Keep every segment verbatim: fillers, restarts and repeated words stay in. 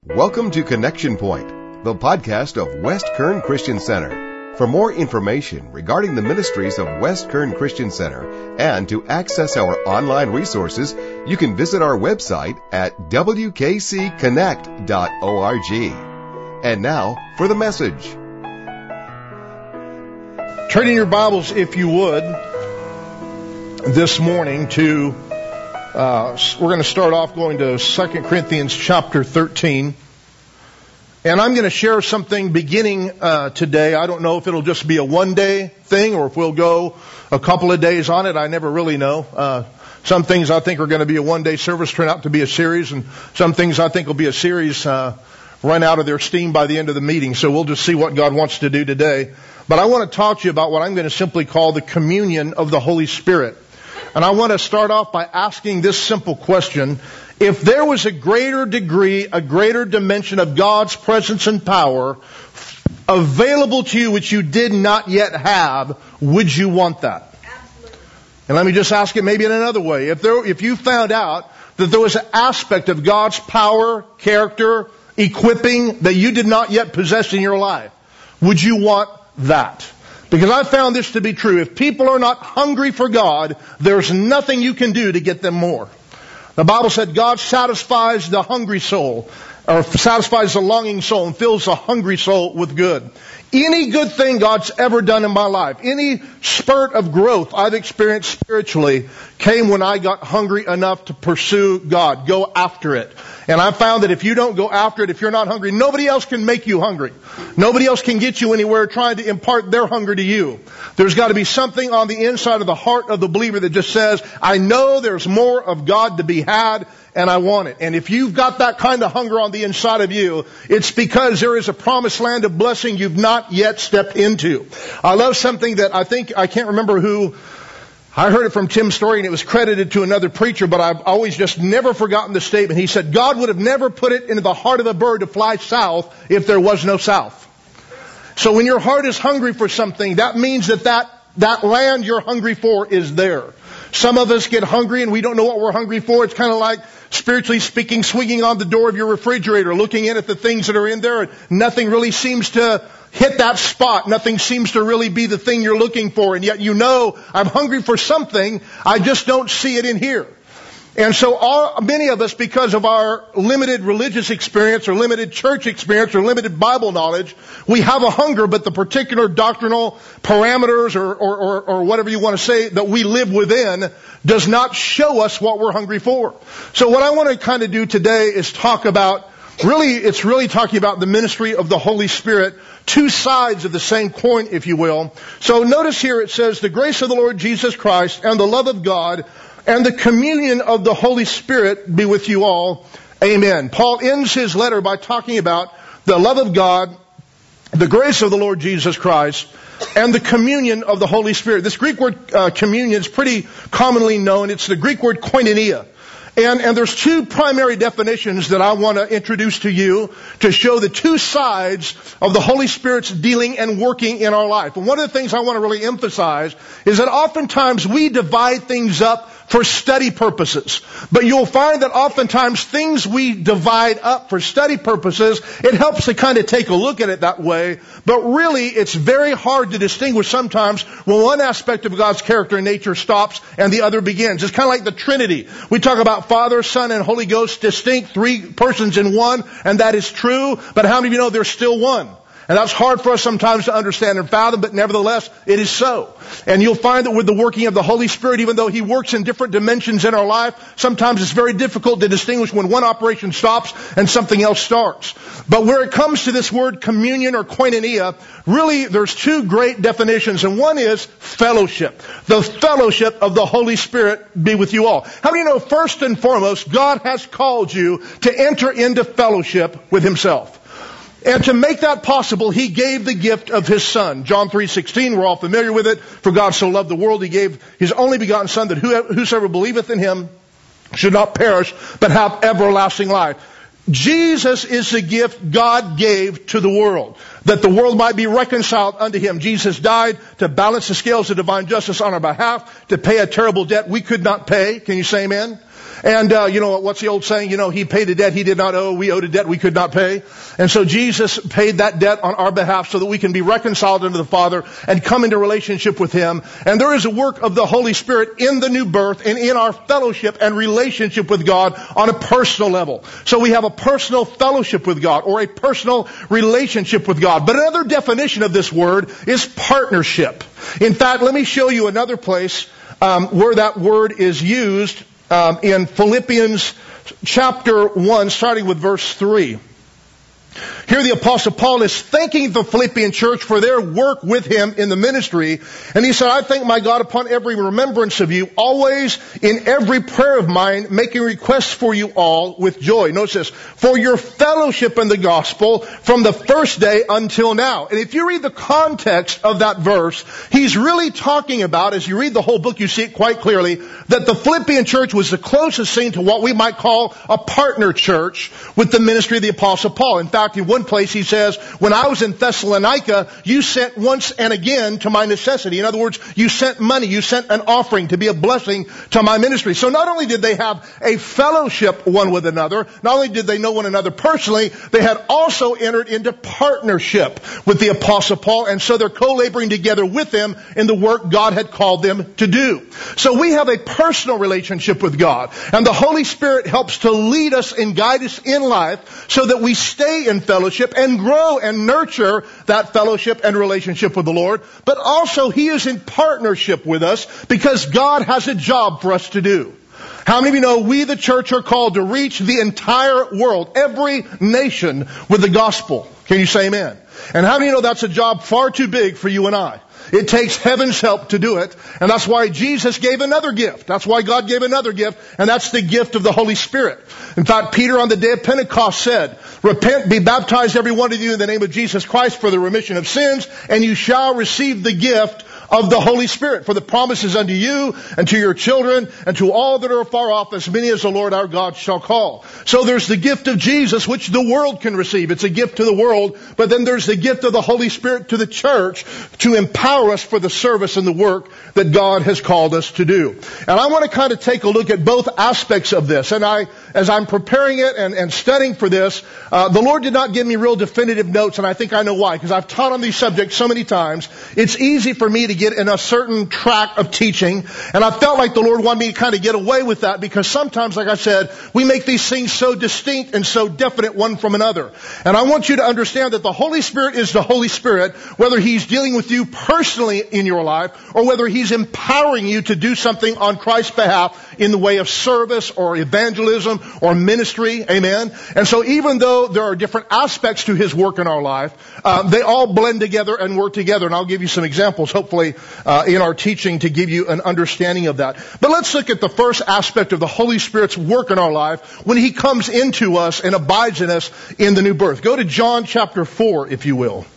Welcome to Connection Point, the podcast of West Kern Christian Center. For more information regarding the ministries of West Kern Christian Center and to access our online resources, you can visit our website at w k c connect dot org. And now for the message. Turn in your Bibles, if you would, this morning to, uh, we're going to start off going to Second Corinthians chapter thirteen. And I'm going to share something beginning uh, today. I don't know if it'll just be a one-day thing or if we'll go a couple of days on it. I never really know. Uh, some things I think are going to be a one-day service turn out to be a series, and some things I think will be a series uh, run out of their steam by the end of the meeting. So we'll just see what God wants to do today. But I want to talk to you about what I'm going to simply call the communion of the Holy Spirit. And I want to start off by asking this simple question. If there was a greater degree, a greater dimension of God's presence and power available to you which you did not yet have, would you want that? Absolutely. And let me just ask it maybe in another way. If there, if you found out that there was an aspect of God's power, character, equipping that you did not yet possess in your life, would you want that? Because I found this to be true. If people are not hungry for God, there's nothing you can do to get them more. The Bible said God satisfies the hungry soul, or satisfies the longing soul and fills the hungry soul with good. Any good thing God's ever done in my life, any spurt of growth I've experienced spiritually came when I got hungry enough to pursue God, go after it. And I found that if you don't go after it, if you're not hungry, nobody else can make you hungry. Nobody else can get you anywhere trying to impart their hunger to you. There's got to be something on the inside of the heart of the believer that just says, I know there's more of God to be had, and I want it. And if you've got that kind of hunger on the inside of you, it's because there is a promised land of blessing you've not yet stepped into. I love something that I think, I can't remember who, I heard it from Tim Story and it was credited to another preacher, but I've always just never forgotten the statement. He said, God would have never put it into the heart of a bird to fly south if there was no south. So when your heart is hungry for something, that means that that, that land you're hungry for is there. Some of us get hungry and we don't know what we're hungry for. It's kind of like, spiritually speaking, swinging on the door of your refrigerator, looking in at the things that are in there, and nothing really seems to hit that spot. Nothing seems to really be the thing you're looking for. And yet you know, I'm hungry for something. I just don't see it in here. And so all, many of us, because of our limited religious experience or limited church experience or limited Bible knowledge, we have a hunger, but the particular doctrinal parameters or, or, or, or whatever you want to say that we live within does not show us what we're hungry for. So what I want to kind of do today is talk about, really, it's really talking about the ministry of the Holy Spirit, two sides of the same coin, if you will. So notice here it says, the grace of the Lord Jesus Christ and the love of God and the communion of the Holy Spirit be with you all. Amen. Paul ends his letter by talking about the love of God, the grace of the Lord Jesus Christ, and the communion of the Holy Spirit. This Greek word uh, communion is pretty commonly known. It's the Greek word koinonia. And, and there's two primary definitions that I want to introduce to you to show the two sides of the Holy Spirit's dealing and working in our life. And one of the things I want to really emphasize is that oftentimes we divide things up for study purposes. But you'll find that oftentimes things we divide up for study purposes, it helps to kind of take a look at it that way. But really, it's very hard to distinguish sometimes when one aspect of God's character and nature stops and the other begins. It's kind of like the Trinity. We talk about Father, Son, and Holy Ghost, distinct, three persons in one, and that is true. But how many of you know there's still one? And that's hard for us sometimes to understand and fathom, but nevertheless, it is so. And you'll find that with the working of the Holy Spirit, even though He works in different dimensions in our life, sometimes it's very difficult to distinguish when one operation stops and something else starts. But where it comes to this word communion or koinonia, really there's two great definitions, and one is fellowship. The fellowship of the Holy Spirit be with you all. How do you know, first and foremost, God has called you to enter into fellowship with Himself? And to make that possible, He gave the gift of His Son. John three sixteen, we're all familiar with it. For God so loved the world, He gave His only begotten Son, that whosoever believeth in Him should not perish, but have everlasting life. Jesus is the gift God gave to the world, that the world might be reconciled unto Him. Jesus died to balance the scales of divine justice on our behalf, to pay a terrible debt we could not pay. Can you say amen? And, uh, you know, what's the old saying? You know, he paid a debt he did not owe. We owed a debt we could not pay. And so Jesus paid that debt on our behalf so that we can be reconciled unto the Father and come into relationship with Him. And there is a work of the Holy Spirit in the new birth and in our fellowship and relationship with God on a personal level. So we have a personal fellowship with God or a personal relationship with God. But another definition of this word is partnership. In fact, let me show you another place um, where that word is used um, in Philippians chapter one, starting with verse three. Here the Apostle Paul is thanking the Philippian church for their work with him in the ministry. And he said, I thank my God upon every remembrance of you, always in every prayer of mine, making requests for you all with joy. Notice this, for your fellowship in the gospel from the first day until now. And if you read the context of that verse, he's really talking about, as you read the whole book, you see it quite clearly, that the Philippian church was the closest thing to what we might call a partner church with the ministry of the Apostle Paul. In fact, in one place he says, when I was in Thessalonica, you sent once and again to my necessity. In other words, you sent money, you sent an offering to be a blessing to my ministry. So not only did they have a fellowship one with another, not only did they know one another personally, they had also entered into partnership with the Apostle Paul, and so they're co-laboring together with him in the work God had called them to do. So we have a personal relationship with God, and the Holy Spirit helps to lead us and guide us in life so that we stay in fellowship and grow and nurture that fellowship and relationship with the Lord. But also He is in partnership with us because God has a job for us to do. How many of you know we, the church, are called to reach the entire world, every nation, with the gospel? Can you say amen? And how many of you know that's a job far too big for you and I? It takes heaven's help to do it. And that's why Jesus gave another gift. That's why God gave another gift. And that's the gift of the Holy Spirit. In fact, Peter on the day of Pentecost said, repent, be baptized every one of you in the name of Jesus Christ for the remission of sins, and you shall receive the gift of the Holy Spirit. For the promises unto you and to your children and to all that are far off, as many as the Lord our God shall call. So there's the gift of Jesus, which the world can receive. It's a gift to the world. But then there's the gift of the Holy Spirit to the church to empower us for the service and the work that God has called us to do. And I want to kind of take a look at both aspects of this. And I, as I'm preparing it and, and studying for this, uh, the Lord did not give me real definitive notes, and I think I know why, because I've taught on these subjects so many times. It's easy for me to get in a certain track of teaching, and I felt like the Lord wanted me to kind of get away with that, because sometimes, like I said, we make these things so distinct and so definite one from another. And I want you to understand that the Holy Spirit is the Holy Spirit, whether He's dealing with you personally in your life or whether He's empowering you to do something on Christ's behalf in the way of service or evangelism or ministry. Amen. And so even though there are different aspects to His work in our life, uh, they all blend together and work together. And I'll give you some examples, hopefully, uh, in our teaching to give you an understanding of that. But let's look at the first aspect of the Holy Spirit's work in our life when He comes into us and abides in us in the new birth. Go to John chapter four, if you will.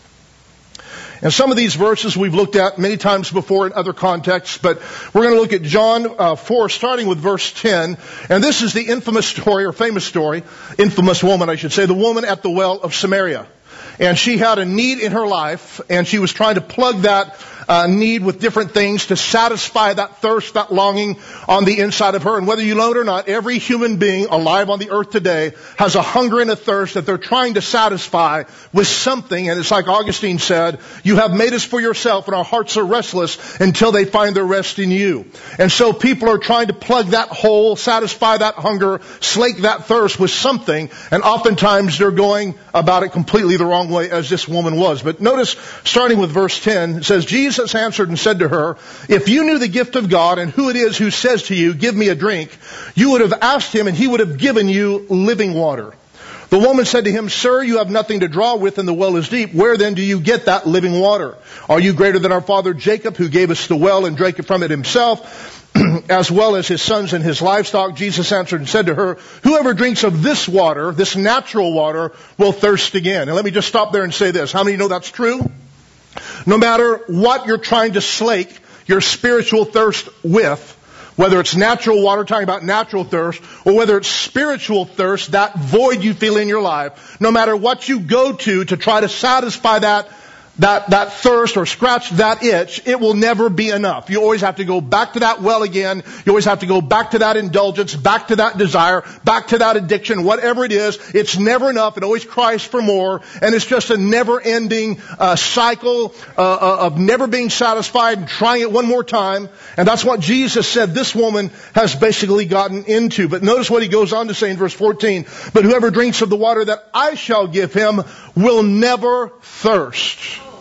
And some of these verses we've looked at many times before in other contexts, but we're going to look at John uh, four, starting with verse ten. And this is the infamous story, or famous story, infamous woman, I should say, the woman at the well of Samaria. And she had a need in her life, and she was trying to plug that uh, need with different things to satisfy that thirst, that longing on the inside of her. And whether you know it or not, every human being alive on the earth today has a hunger and a thirst that they're trying to satisfy with something. And it's like Augustine said, you have made us for yourself, and our hearts are restless until they find their rest in you. And so people are trying to plug that hole, satisfy that hunger, slake that thirst with something. And oftentimes they're going about it completely the wrong way, as this woman was. But notice, starting with verse ten, it says, Jesus answered and said to her, if you knew the gift of God and who it is who says to you, give me a drink, you would have asked Him and He would have given you living water. The woman said to Him, Sir, you have nothing to draw with and the well is deep. Where then do you get that living water? Are you greater than our father Jacob, who gave us the well and drank from it himself, as well as his sons and his livestock? Jesus answered and said to her, whoever drinks of this water, this natural water, will thirst again. And let me just stop there and say this. How many know that's true? No matter what you're trying to slake your spiritual thirst with, whether it's natural water, talking about natural thirst, or whether it's spiritual thirst, that void you feel in your life, no matter what you go to to try to satisfy that that, that thirst or scratch that itch, it will never be enough. You always have to go back to that well again. You always have to go back to that indulgence, back to that desire, back to that addiction, whatever it is. It's never enough. It always cries for more. And it's just a never-ending uh, cycle uh, of never being satisfied and trying it one more time. And that's what Jesus said this woman has basically gotten into. But notice what he goes on to say in verse fourteen. But whoever drinks of the water that I shall give him will never thirst.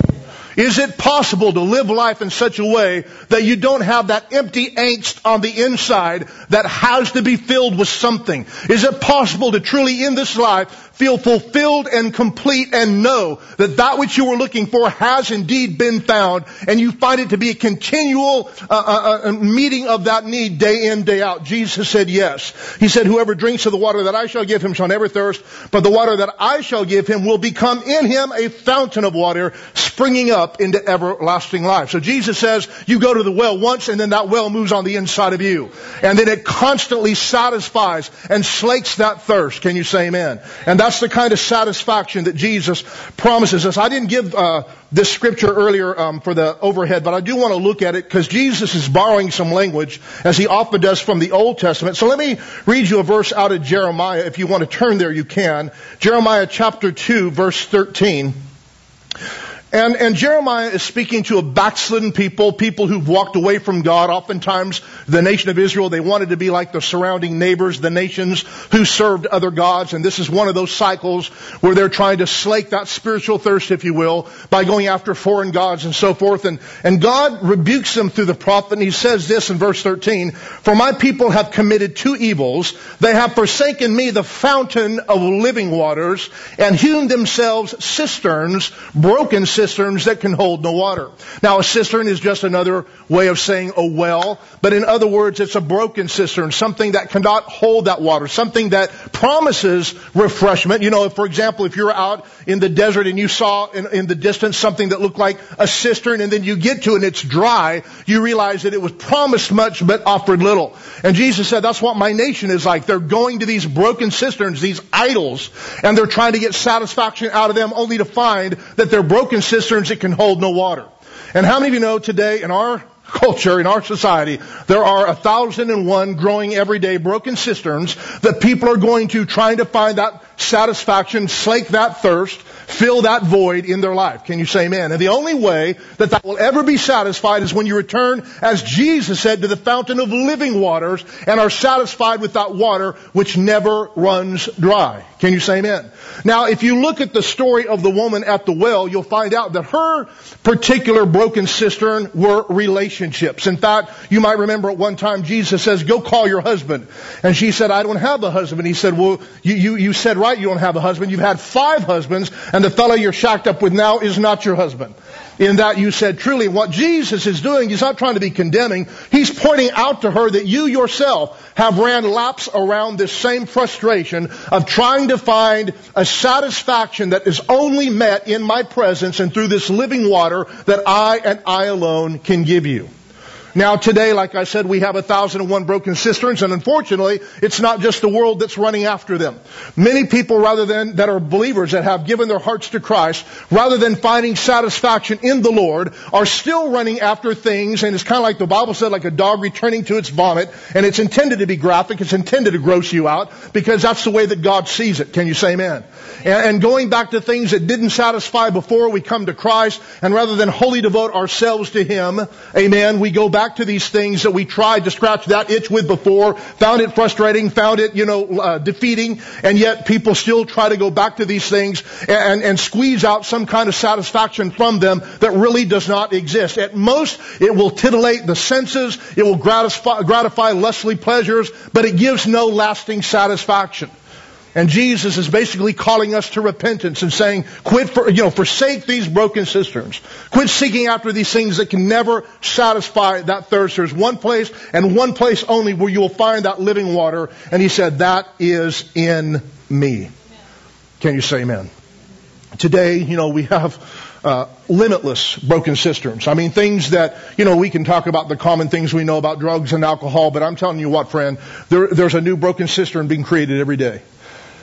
Is it possible to live life in such a way that you don't have that empty angst on the inside that has to be filled with something? Is it possible to truly in this life feel fulfilled and complete and know that that which you were looking for has indeed been found, and you find it to be a continual uh, uh, uh, meeting of that need day in, day out? Jesus said yes. He said, whoever drinks of the water that I shall give him shall never thirst, but the water that I shall give him will become in him a fountain of water springing up into everlasting life. So Jesus says you go to the well once, and then that well moves on the inside of you. And then it constantly satisfies and slakes that thirst. Can you say amen? And that's the kind of satisfaction that Jesus promises us. I didn't give uh, this scripture earlier um, for the overhead, but I do want to look at it because Jesus is borrowing some language, as he often does, from the Old Testament. So let me read you a verse out of Jeremiah. If you want to turn there, you can. Jeremiah chapter two, verse thirteen. And, and Jeremiah is speaking to a backslidden people, people who've walked away from God. Oftentimes, the nation of Israel, they wanted to be like the surrounding neighbors, the nations who served other gods. And this is one of those cycles where they're trying to slake that spiritual thirst, if you will, by going after foreign gods and so forth. And, and God rebukes them through the prophet, and he says this in verse thirteen, for my people have committed two evils. They have forsaken me, the fountain of living waters, and hewn themselves cisterns, broken cisterns, cisterns that can hold no water. Now, a cistern is just another way of saying a well, but in other words, it's a broken cistern, something that cannot hold that water, something that promises refreshment. You know, for example, if you're out in the desert and you saw in, in the distance something that looked like a cistern, and then you get to it and it's dry, you realize that it was promised much but offered little. And Jesus said, that's what my nation is like. They're going to these broken cisterns, these idols, and they're trying to get satisfaction out of them, only to find that they're broken cisterns that can hold no water. And how many of you know today in our culture, in our society, there are a thousand and one growing every day broken cisterns that people are going to trying to find that satisfaction, slake that thirst, fill that void in their life. Can you say amen? And the only way that that will ever be satisfied is when you return, as Jesus said, to the fountain of living waters and are satisfied with that water which never runs dry. Can you say amen? Now, if you look at the story of the woman at the well, you'll find out that her particular broken cistern were relationships. In fact, you might remember at one time Jesus says, go call your husband. And she said, I don't have a husband. He said, well, you, you, you said right, you don't have a husband. You've had five husbands, and the fellow you're shacked up with now is not your husband. In that you said truly. What Jesus is doing, he's not trying to be condemning. He's pointing out to her that you yourself have ran laps around this same frustration of trying to find a satisfaction that is only met in my presence and through this living water that I and I alone can give you. Now today, like I said, we have a thousand and one broken cisterns, and unfortunately, it's not just the world that's running after them. Many people, rather than, that are believers that have given their hearts to Christ, rather than finding satisfaction in the Lord, are still running after things, and it's kind of like the Bible said, like a dog returning to its vomit, and it's intended to be graphic, it's intended to gross you out, because that's the way that God sees it. Can you say amen? And, and going back to things that didn't satisfy before we come to Christ, and rather than wholly devote ourselves to Him, amen, we go back to these things that we tried to scratch that itch with before, found it frustrating, found it, you know, uh, defeating, and yet people still try to go back to these things and, and squeeze out some kind of satisfaction from them that really does not exist. At most, it will titillate the senses, it will gratify, gratify lustly pleasures, but it gives no lasting satisfaction. And Jesus is basically calling us to repentance and saying, quit, for, you know, forsake these broken cisterns. Quit seeking after these things that can never satisfy that thirst. There's one place and one place only where you will find that living water. And He said, that is in me. Can you say amen? Today, you know, we have uh, limitless broken cisterns. I mean, things that, you know, we can talk about the common things we know about drugs and alcohol, but I'm telling you what, friend, there, there's a new broken cistern being created every day.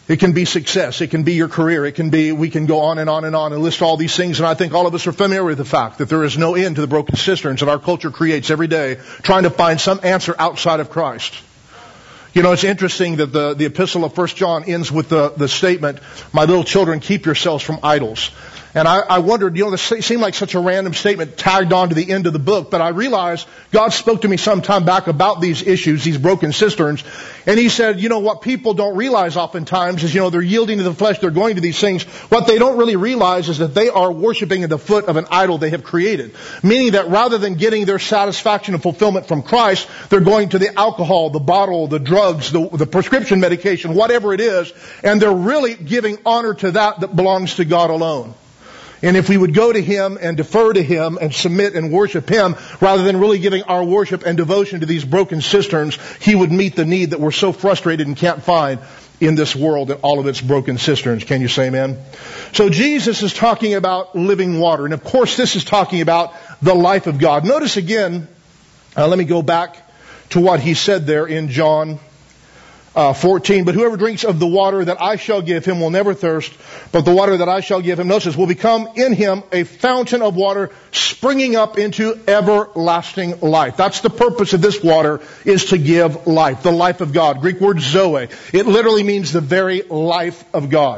It can be success. It can be your career. It can be, we can go on and on and on and list all these things. And I think all of us are familiar with the fact that there is no end to the broken cisterns that our culture creates every day, trying to find some answer outside of Christ. You know, it's interesting that the, the epistle of First John ends with the, the statement, "My little children, keep yourselves from idols." And I, I wondered, you know, this seemed like such a random statement tagged on to the end of the book, but I realized God spoke to me some time back about these issues, these broken cisterns, and He said, you know, what people don't realize oftentimes is, you know, they're yielding to the flesh, they're going to these things. What they don't really realize is that they are worshiping at the foot of an idol they have created. Meaning that rather than getting their satisfaction and fulfillment from Christ, they're going to the alcohol, the bottle, the drugs, the, the prescription medication, whatever it is, and they're really giving honor to that that belongs to God alone. And if we would go to Him and defer to Him and submit and worship Him, rather than really giving our worship and devotion to these broken cisterns, He would meet the need that we're so frustrated and can't find in this world and all of its broken cisterns. Can you say amen? So Jesus is talking about living water. And of course this is talking about the life of God. Notice again, uh, let me go back to what He said there in John Uh, fourteen, "But whoever drinks of the water that I shall give him will never thirst, but the water that I shall give him," notice, "will become in him a fountain of water springing up into everlasting life." That's the purpose of this water, is to give life, the life of God. Greek word zoe. It literally means the very life of God.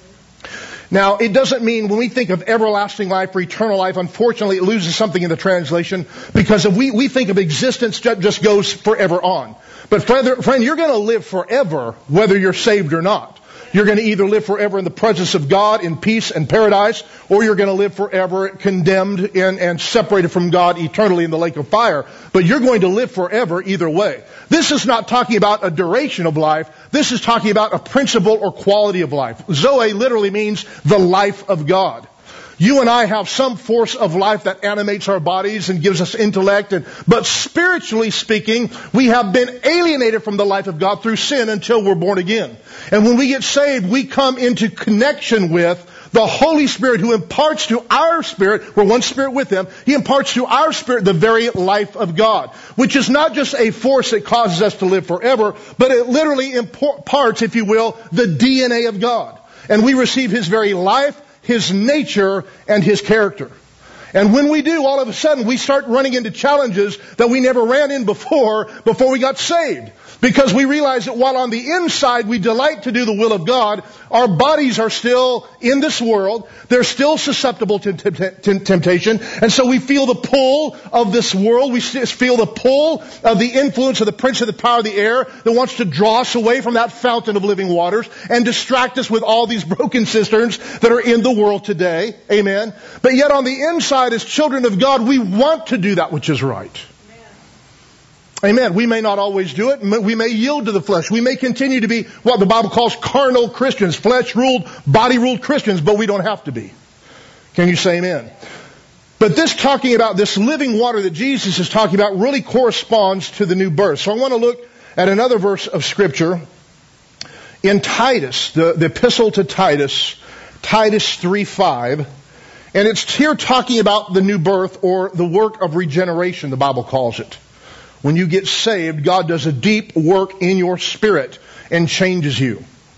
Now, it doesn't mean when we think of everlasting life or eternal life, unfortunately it loses something in the translation, because if we, we think of existence that just goes forever on. But friend, friend you're going to live forever whether you're saved or not. You're going to either live forever in the presence of God in peace and paradise, or you're going to live forever condemned and, and separated from God eternally in the lake of fire. But you're going to live forever either way. This is not talking about a duration of life. This is talking about a principle or quality of life. Zoe literally means the life of God. You and I have some force of life that animates our bodies and gives us intellect, and, but spiritually speaking, we have been alienated from the life of God through sin until we're born again. And when we get saved, we come into connection with the Holy Spirit, who imparts to our spirit, we're one spirit with Him, He imparts to our spirit the very life of God, which is not just a force that causes us to live forever, but it literally imparts, if you will, the D N A of God. And we receive His very life, His nature, and His character. And when we do, all of a sudden, we start running into challenges that we never ran in before, before we got saved. Because we realize that while on the inside we delight to do the will of God, our bodies are still in this world. They're still susceptible to temptation. And so we feel the pull of this world. We feel the pull of the influence of the prince of the power of the air that wants to draw us away from that fountain of living waters and distract us with all these broken cisterns that are in the world today. Amen. But yet on the inside, as children of God, we want to do that which is right. Amen. We may not always do it. We may yield to the flesh. We may continue to be what the Bible calls carnal Christians, flesh-ruled, body-ruled Christians, but we don't have to be. Can you say amen? But this talking about this living water that Jesus is talking about really corresponds to the new birth. So I want to look at another verse of Scripture in Titus, the, the epistle to Titus, Titus three five. And it's here talking about the new birth, or the work of regeneration, the Bible calls it. When you get saved, God does a deep work in your spirit and changes you.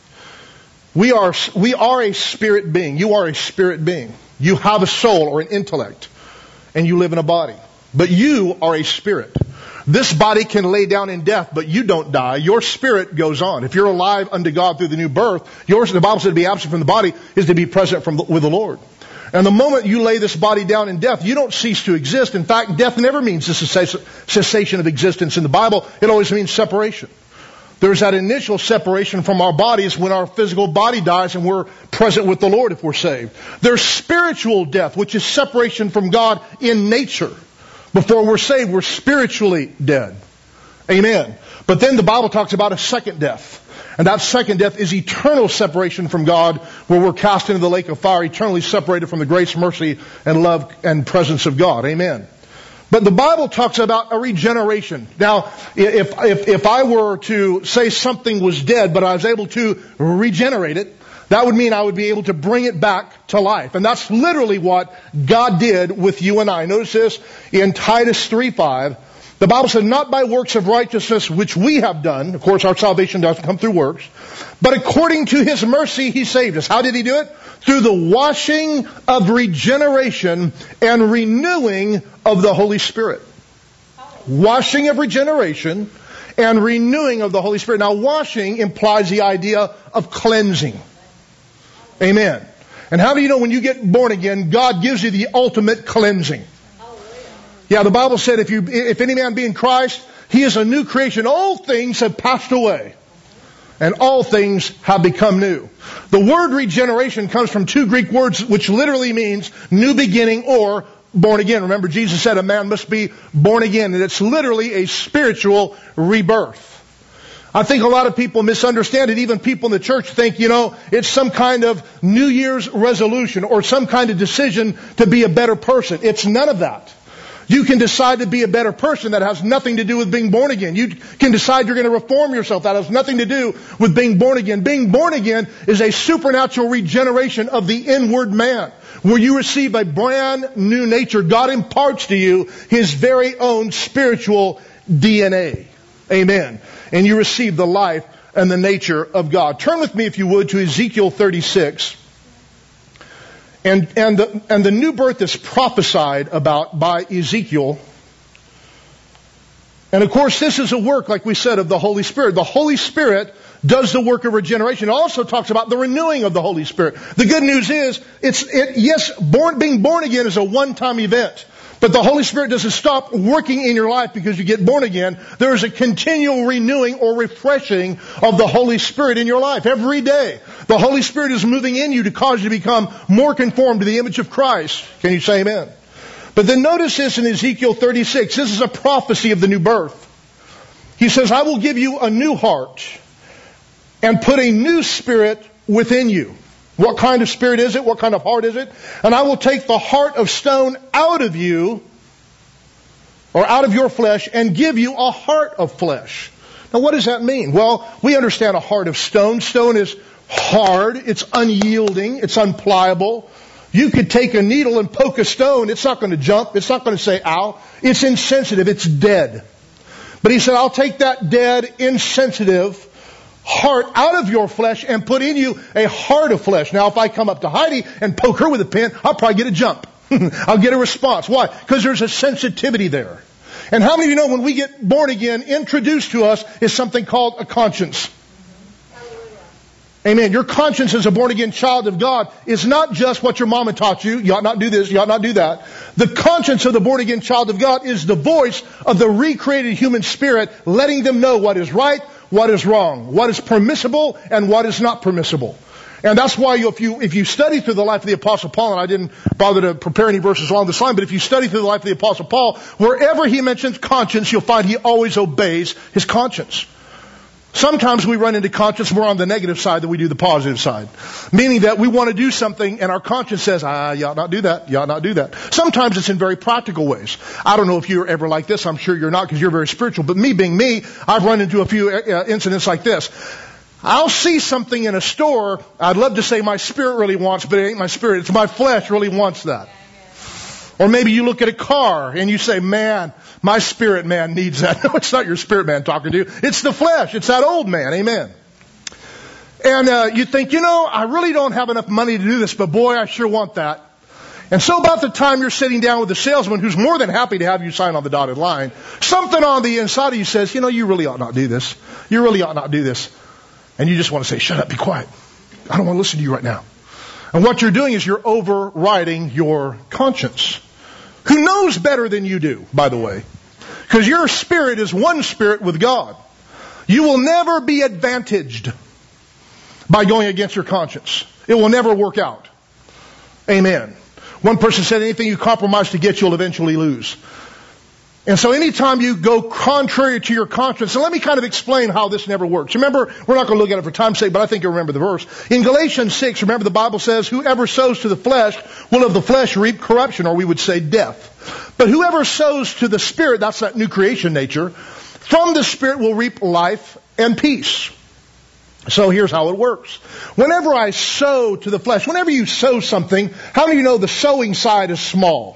We are, we are a spirit being. You are a spirit being. You have a soul or an intellect, and you live in a body. But you are a spirit. This body can lay down in death, but you don't die. Your spirit goes on. If you're alive unto God through the new birth, yours, the Bible said, to be absent from the body is to be present from the, with the Lord. And the moment you lay this body down in death, you don't cease to exist. In fact, death never means the cessation of existence in the Bible. It always means separation. There's that initial separation from our bodies when our physical body dies and we're present with the Lord if we're saved. There's spiritual death, which is separation from God in nature. Before we're saved, we're spiritually dead. Amen. But then the Bible talks about a second death. And that second death is eternal separation from God, where we're cast into the lake of fire, eternally separated from the grace, mercy, and love and presence of God. Amen. But the Bible talks about a regeneration. Now, if, if, if I were to say something was dead, but I was able to regenerate it, that would mean I would be able to bring it back to life. And that's literally what God did with you and I. Notice this in Titus three five. The Bible said, not by works of righteousness which we have done. Of course, our salvation doesn't come through works. But according to His mercy, He saved us. How did He do it? Through the washing of regeneration and renewing of the Holy Spirit. Washing of regeneration and renewing of the Holy Spirit. Now, washing implies the idea of cleansing. Amen. And how do you know when you get born again, God gives you the ultimate cleansing? Yeah, the Bible said, if you, if any man be in Christ, he is a new creation. All things have passed away, and all things have become new. The word regeneration comes from two Greek words, which literally means new beginning or born again. Remember, Jesus said a man must be born again, and it's literally a spiritual rebirth. I think a lot of people misunderstand it. Even people in the church think, you know, it's some kind of New Year's resolution or some kind of decision to be a better person. It's none of that. You can decide to be a better person. That has nothing to do with being born again. You can decide you're going to reform yourself. That has nothing to do with being born again. Being born again is a supernatural regeneration of the inward man, where you receive a brand new nature. God imparts to you His very own spiritual D N A. Amen. And you receive the life and the nature of God. Turn with me, if you would, to Ezekiel thirty-six. And, and, the, and the new birth is prophesied about by Ezekiel. And of course, this is a work, like we said, of the Holy Spirit. The Holy Spirit does the work of regeneration. It also talks about the renewing of the Holy Spirit. The good news is, it's it, yes, born, being born again is a one-time event. But the Holy Spirit doesn't stop working in your life because you get born again. There is a continual renewing or refreshing of the Holy Spirit in your life every day. The Holy Spirit is moving in you to cause you to become more conformed to the image of Christ. Can you say amen? But then notice this in Ezekiel thirty-six. This is a prophecy of the new birth. He says, I will give you a new heart and put a new spirit within you. What kind of spirit is it? What kind of heart is it? And I will take the heart of stone out of you, or out of your flesh, and give you a heart of flesh. Now what does that mean? Well, we understand a heart of stone. Stone is hard, it's unyielding, it's unpliable. You could take a needle and poke a stone, it's not going to jump, it's not going to say ow. It's insensitive, it's dead. But he said, I'll take that dead, insensitive heart out of your flesh and put in you a heart of flesh. Now, if I come up to Heidi and poke her with a pin, I'll probably get a jump. I'll get a response. Why? Because there's a sensitivity there. And how many of you know when we get born again, introduced to us is something called a conscience? Amen. Your conscience as a born again child of God is not just what your mama taught you. You ought not do this. You ought not do that. The conscience of the born again child of God is the voice of the recreated human spirit, letting them know what is right, what is wrong, what is permissible, and what is not permissible. And that's why you, if you if you study through the life of the Apostle Paul, and I didn't bother to prepare any verses along this line, but if you study through the life of the Apostle Paul, wherever he mentions conscience, you'll find he always obeys his conscience. Sometimes we run into conscience more on the negative side than we do the positive side. Meaning that we want to do something and our conscience says, ah, you ought not do that, you ought not do that. Sometimes it's in very practical ways. I don't know if you're ever like this, I'm sure you're not because you're very spiritual, but me being me, I've run into a few uh, incidents like this. I'll see something in a store, I'd love to say my spirit really wants, but it ain't my spirit, it's my flesh really wants that. Or maybe you look at a car and you say, man, my spirit man needs that. No, it's not your spirit man talking to you. It's the flesh. It's that old man. Amen. And uh, you think, you know, I really don't have enough money to do this, but boy, I sure want that. And so about the time you're sitting down with the salesman who's more than happy to have you sign on the dotted line, something on the inside of you says, you know, you really ought not do this. You really ought not do this. And you just want to say, shut up, be quiet. I don't want to listen to you right now. And what you're doing is you're overriding your conscience. Who knows better than you do, by the way. Because your spirit is one spirit with God. You will never be advantaged by going against your conscience. It will never work out. Amen. One person said anything you compromise to get, you'll eventually lose. And so anytime you go contrary to your conscience, and let me kind of explain how this never works. Remember, we're not going to look at it for time's sake, but I think you'll remember the verse. In Galatians six, remember the Bible says, whoever sows to the flesh will of the flesh reap corruption, or we would say death. But whoever sows to the Spirit, that's that new creation nature, from the Spirit will reap life and peace. So here's how it works. Whenever I sow to the flesh, whenever you sow something, how many of you know the sowing side is small?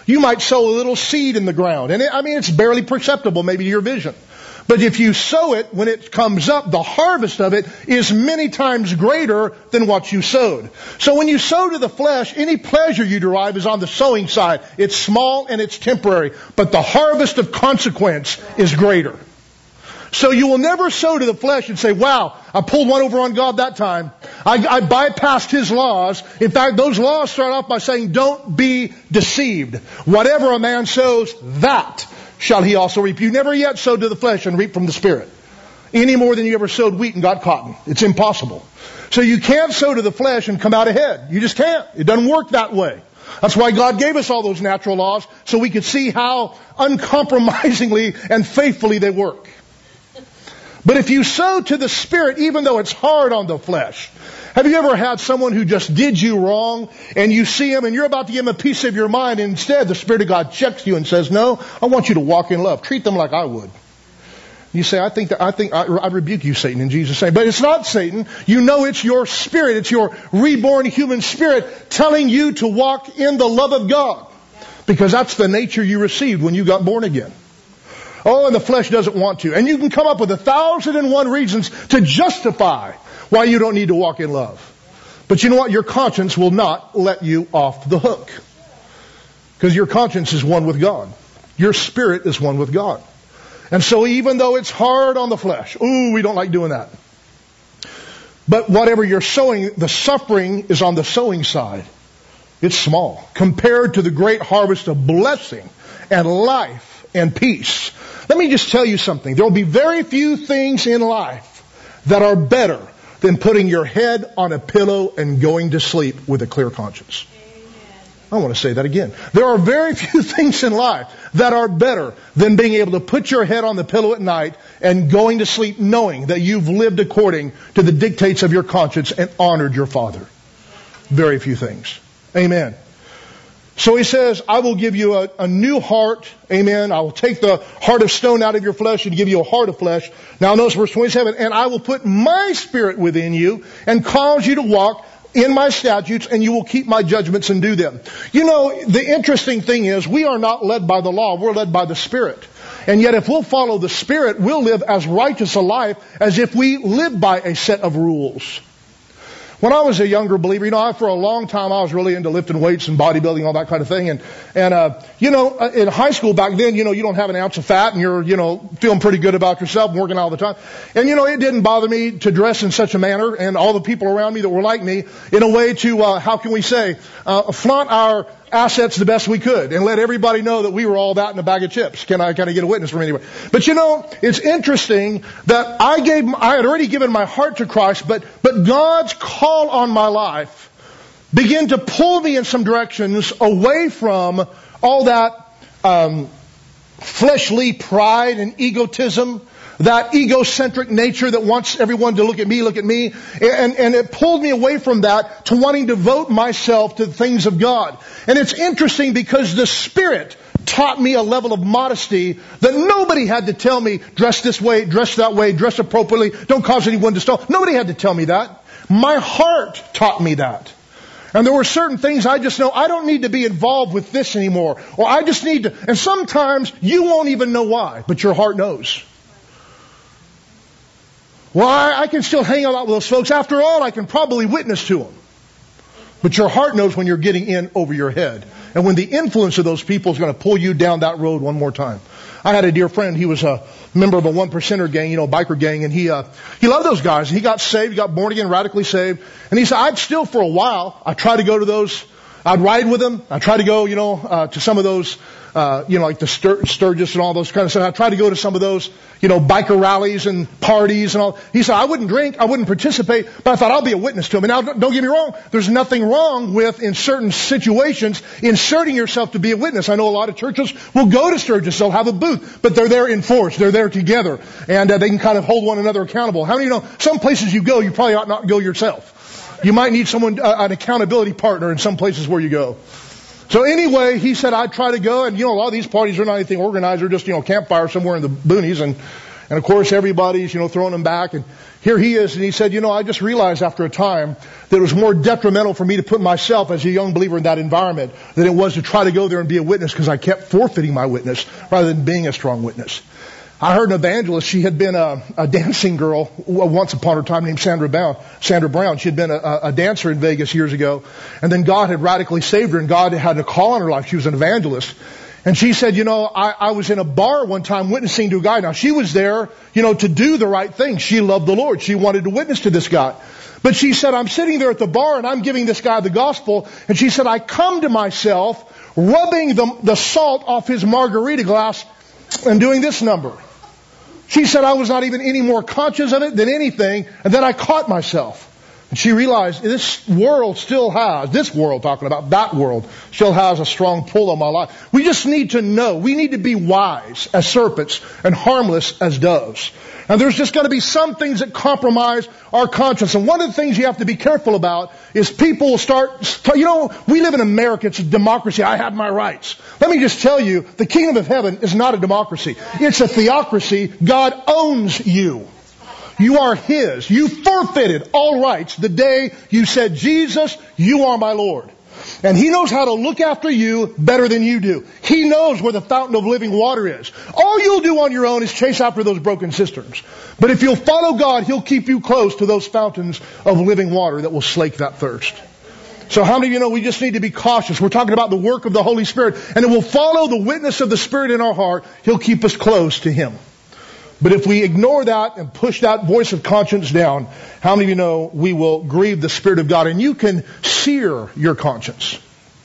You might sow a little seed in the ground. And it, I mean, it's barely perceptible maybe to your vision. But if you sow it, when it comes up, the harvest of it is many times greater than what you sowed. So when you sow to the flesh, any pleasure you derive is on the sowing side. It's small and it's temporary. But the harvest of consequence is greater. So you will never sow to the flesh and say, wow, I pulled one over on God that time. I, I bypassed His laws. In fact, those laws start off by saying, don't be deceived. Whatever a man sows, that shall he also reap. You never yet sowed to the flesh and reap from the Spirit. Any more than you ever sowed wheat and got cotton. It's impossible. So you can't sow to the flesh and come out ahead. You just can't. It doesn't work that way. That's why God gave us all those natural laws, so we could see how uncompromisingly and faithfully they work. But if you sow to the Spirit, even though it's hard on the flesh, have you ever had someone who just did you wrong, and you see him and you're about to give him a piece of your mind, and instead the Spirit of God checks you and says, no, I want you to walk in love. Treat them like I would. You say, I think that, I think, I, I rebuke you, Satan, in Jesus' name. But it's not Satan. You know it's your spirit. It's your reborn human spirit telling you to walk in the love of God. Because that's the nature you received when you got born again. Oh, and the flesh doesn't want to. And you can come up with a thousand and one reasons to justify why you don't need to walk in love. But you know what? Your conscience will not let you off the hook. Because your conscience is one with God. Your spirit is one with God. And so even though it's hard on the flesh, ooh, we don't like doing that. But whatever you're sowing, the suffering is on the sowing side. It's small compared to the great harvest of blessing and life and peace. Let me just tell you something. There will be very few things in life that are better than putting your head on a pillow and going to sleep with a clear conscience. I want to say that again. There are very few things in life that are better than being able to put your head on the pillow at night and going to sleep knowing that you've lived according to the dictates of your conscience and honored your Father. Very few things. Amen. So he says, I will give you a, a new heart. Amen. I will take the heart of stone out of your flesh and give you a heart of flesh. Now notice verse twenty-seven. And I will put my spirit within you and cause you to walk in my statutes, and you will keep my judgments and do them. You know, the interesting thing is we are not led by the law. We're led by the Spirit. And yet if we'll follow the Spirit, we'll live as righteous a life as if we live by a set of rules. When I was a younger believer, you know, I, for a long time I was really into lifting weights and bodybuilding, all that kind of thing. And, and, uh, you know, in high school back then, you know, you don't have an ounce of fat and you're, you know, feeling pretty good about yourself and working all the time. And, you know, it didn't bother me to dress in such a manner and all the people around me that were like me in a way to, uh, how can we say, uh, flaunt our assets the best we could and let everybody know that we were all that in a bag of chips. Can I kind of get a witness from anybody? But you know, it's interesting that I gave, I had already given my heart to Christ, but, but God's call on my life began to pull me in some directions away from all that, um, fleshly pride and egotism, that egocentric nature that wants everyone to look at me, look at me. And, and it pulled me away from that to wanting to devote myself to the things of God. And it's interesting because the Spirit taught me a level of modesty that nobody had to tell me, dress this way, dress that way, dress appropriately, don't cause anyone to stumble. Nobody had to tell me that. My heart taught me that. And there were certain things I just know, I don't need to be involved with this anymore. Or I just need to, and sometimes you won't even know why, but your heart knows. Well, I, I can still hang out with those folks. After all, I can probably witness to them. But your heart knows when you're getting in over your head. And when the influence of those people is going to pull you down that road one more time. I had a dear friend. He was a member of a one percenter gang, you know, biker gang. And he, uh, he loved those guys. And he got saved. He got born again, radically saved. And he said, I'd still for a while, I try to go to those, I'd ride with them. I try to go, you know, uh, to some of those, uh, you know, like the Stur- Sturgis and all those kind of stuff. I try to go to some of those, you know, biker rallies and parties and all. He said, I wouldn't drink, I wouldn't participate, but I thought I'll be a witness to him. And now, don't get me wrong, there's nothing wrong with, in certain situations, inserting yourself to be a witness. I know a lot of churches will go to Sturgis, they'll have a booth, but they're there in force, they're there together, and uh, they can kind of hold one another accountable. How many of you know, some places you go, you probably ought not go yourself. You might need someone, uh, an accountability partner in some places where you go. So anyway, he said, I'd try to go. And, you know, a lot of these parties are not anything organized. They're just, you know, campfire somewhere in the boonies. And, and of course, everybody's, you know, throwing them back. And Here he is, and he said, you know, I just realized after a time that it was more detrimental for me to put myself as a young believer in that environment than it was to try to go there and be a witness, because I kept forfeiting my witness rather than being a strong witness. I heard an evangelist. She had been a, a dancing girl once upon a time named Sandra Brown. Sandra Brown. She had been a, a dancer in Vegas years ago, and then God had radically saved her, and God had a call on her life. She was an evangelist. And she said, you know, I, I was in a bar one time witnessing to a guy. Now, she was there, you know, to do the right thing. She loved the Lord. She wanted to witness to this guy. But she said, I'm sitting there at the bar and I'm giving this guy the gospel. And she said, I come to myself rubbing the, the salt off his margarita glass and doing this number. She said, I was not even any more conscious of it than anything. And then I caught myself. And she realized this world still has, this world talking about, that world still has a strong pull on my life. We just need to know. We need to be wise as serpents and harmless as doves. And there's just going to be some things that compromise our conscience. And one of the things you have to be careful about is people will start, you know, we live in America. It's a democracy. I have my rights. Let me just tell you, the kingdom of heaven is not a democracy. It's a theocracy. God owns you. You are His. You forfeited all rights the day you said, Jesus, you are my Lord. And He knows how to look after you better than you do. He knows where the fountain of living water is. All you'll do on your own is chase after those broken cisterns. But if you'll follow God, He'll keep you close to those fountains of living water that will slake that thirst. So how many of you know we just need to be cautious? We're talking about the work of the Holy Spirit. And it will follow the witness of the Spirit in our heart. He'll keep us close to Him. But if we ignore that and push that voice of conscience down, how many of you know we will grieve the Spirit of God? And you can sear your conscience.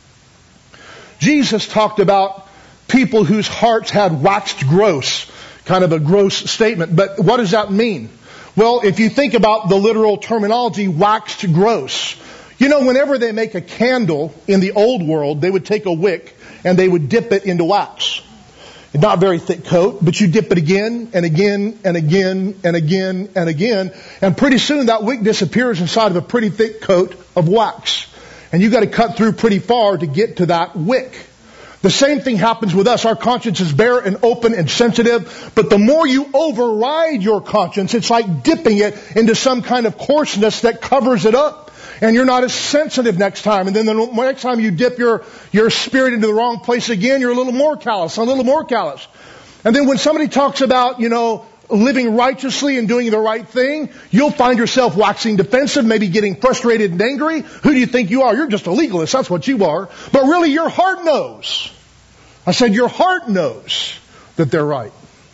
Jesus talked about people whose hearts had waxed gross. Kind of a gross statement. But what does that mean? Well, if you think about the literal terminology, waxed gross. You know, whenever they make a candle in the old world, they would take a wick and they would dip it into wax. Not very thick coat, but you dip it again and again and again and again and again. And pretty soon that wick disappears inside of a pretty thick coat of wax. And you've got to cut through pretty far to get to that wick. The same thing happens with us. Our conscience is bare and open and sensitive. But the more you override your conscience, it's like dipping it into some kind of coarseness that covers it up. And you're not as sensitive next time. And then the next time you dip your, your spirit into the wrong place again, you're a little more callous, a little more callous. And then when somebody talks about, you know, living righteously and doing the right thing, you'll find yourself waxing defensive, maybe getting frustrated and angry. Who do you think you are? You're just a legalist. That's what you are. But really, your heart knows. I said your heart knows that they're right.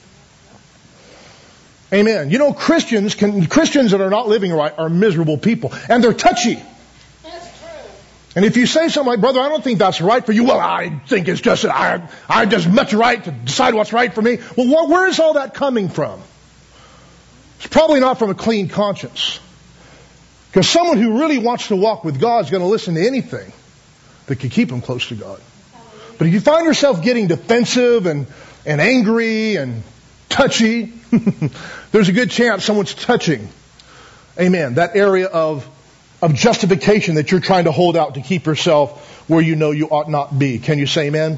Amen. You know, Christians can, Christians that are not living right are miserable people. And they're touchy. That's true. And if you say something like, brother, I don't think that's right for you. Well, I think it's just, I, I just much right to decide what's right for me. Well, wh- where is all that coming from? It's probably not from a clean conscience. Because someone who really wants to walk with God is going to listen to anything that can keep them close to God. But if you find yourself getting defensive and, and angry and touchy, there's a good chance someone's touching, amen, that area of, of justification that you're trying to hold out to keep yourself where you know you ought not be. Can you say amen?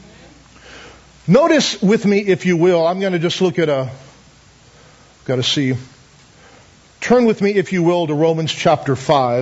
Notice with me, if you will, I'm going to just look at a, got to see, turn with me, if you will, to Romans chapter five.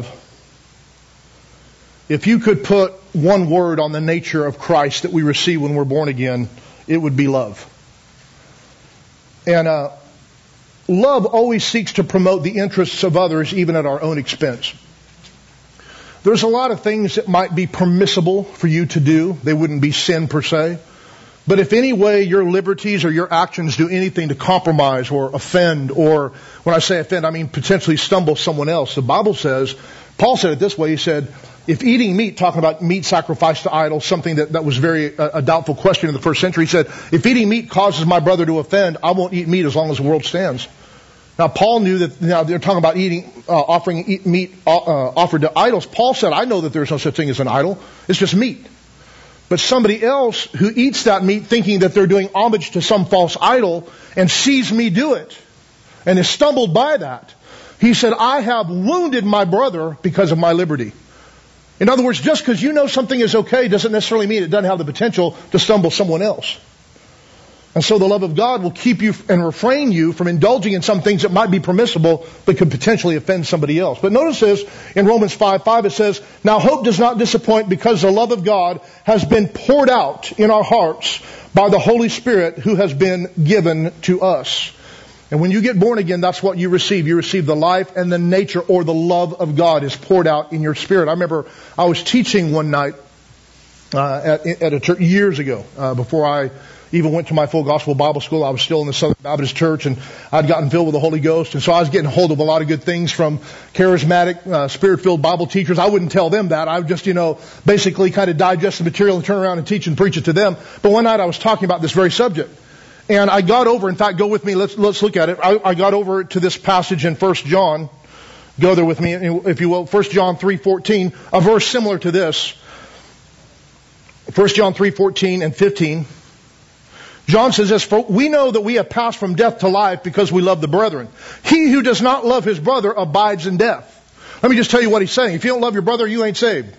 If you could put one word on the nature of Christ that we receive when we're born again, it would be love. And uh, love always seeks to promote the interests of others, even at our own expense. There's a lot of things that might be permissible for you to do. They wouldn't be sin per se. But if any way your liberties or your actions do anything to compromise or offend, or when I say offend, I mean potentially stumble someone else, the Bible says, Paul said it this way, he said, if eating meat, talking about meat sacrificed to idols, something that, that was very uh, a doubtful question in the first century, he said, if eating meat causes my brother to offend, I won't eat meat as long as the world stands. Now, Paul knew that, now they're talking about eating, uh, offering eat meat uh, offered to idols. Paul said, I know that there's no such thing as an idol. It's just meat. But somebody else who eats that meat thinking that they're doing homage to some false idol and sees me do it and is stumbled by that, he said, I have wounded my brother because of my liberty. In other words, just because you know something is okay doesn't necessarily mean it doesn't have the potential to stumble someone else. And so the love of God will keep you and refrain you from indulging in some things that might be permissible but could potentially offend somebody else. But notice this, in Romans five five it says, now hope does not disappoint because the love of God has been poured out in our hearts by the Holy Spirit who has been given to us. And when you get born again, that's what you receive. You receive the life and the nature, or the love of God is poured out in your spirit. I remember I was teaching one night uh, at, at a church years ago, uh, before I even went to my full gospel Bible school. I was still in the Southern Baptist Church, and I'd gotten filled with the Holy Ghost. And so I was getting hold of a lot of good things from charismatic, uh, spirit-filled Bible teachers. I wouldn't tell them that. I would just, you know, basically kind of digest the material and turn around and teach and preach it to them. But one night I was talking about this very subject. And I got over, in fact, go with me, let's, let's look at it. I, I got over to this passage in First John. Go there with me, if you will. First John three fourteen, a verse similar to this. First John three fourteen and fifteen. John says this, for we know that we have passed from death to life because we love the brethren. He who does not love his brother abides in death. Let me just tell you what he's saying. If you don't love your brother, you ain't saved.